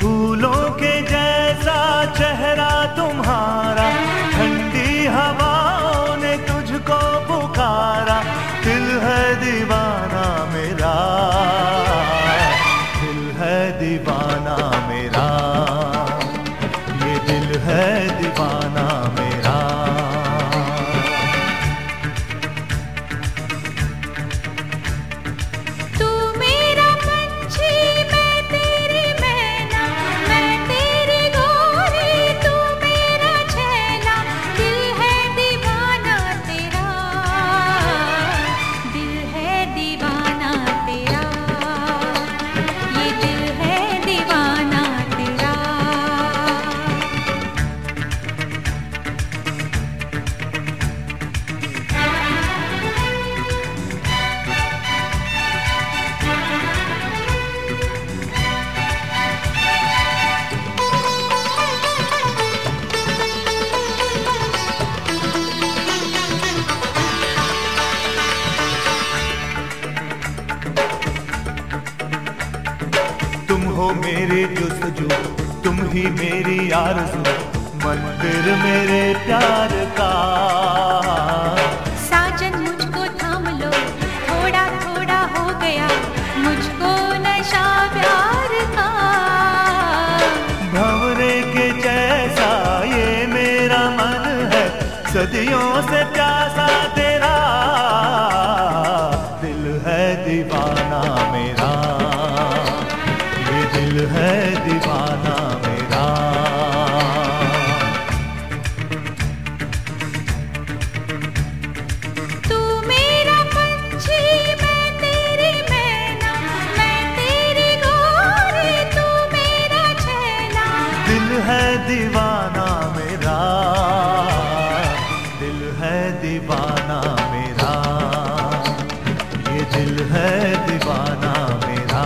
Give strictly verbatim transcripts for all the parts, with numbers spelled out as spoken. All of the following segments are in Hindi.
फूलों के जैसा चेहरा तुम्हारा, ठंडी हवाओं ने तुझको पुकारा। दिल है दीवाना मेरा, दिल है दीवाना मेरा, ये दिल है दीवाना मेरा। तुम हो मेरे जुस्तजू, तुम ही मेरी आरज़ू, मंदिर मेरे प्यार का। साजन मुझको थाम लो, थोड़ा थोड़ा हो गया मुझको नशा प्यार का। भंवरे के जैसा ये मेरा मन है, सदियों से प्यासा तेरा। दिल है दीवाना मेरा, ये दिल है दीवाना मेरा। तू मेरा पंछी, मैं तेरी मैना, मैं तेरी गोरी, तू मेरा छैला। दिल है दीवाना मेरा, दिल है दीवाना मेरा, ये दिल है दीवाना मेरा।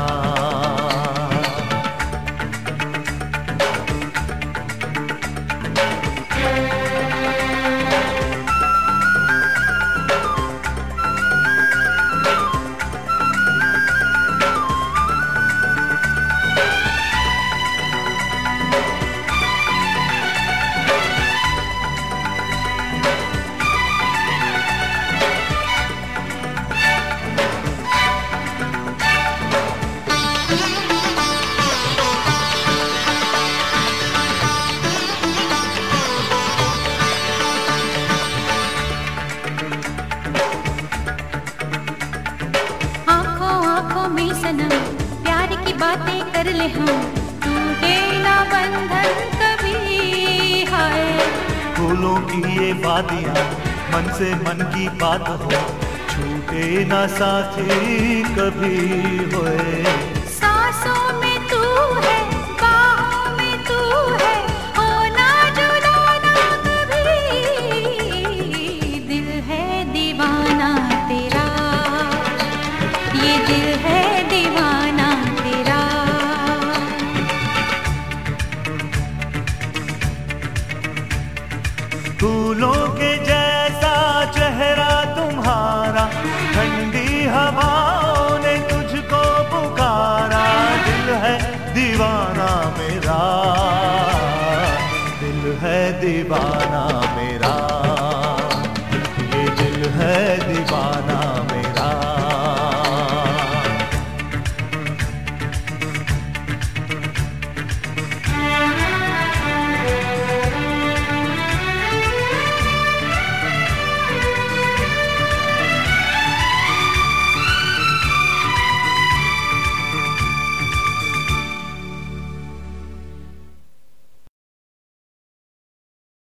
में सनम प्यार की बातें कर ले हम, टूटे ना बंधन कभी। हाय फूलों की ये वादियाँ मन से मन की बात हो, छूटे ना साथी कभी होए।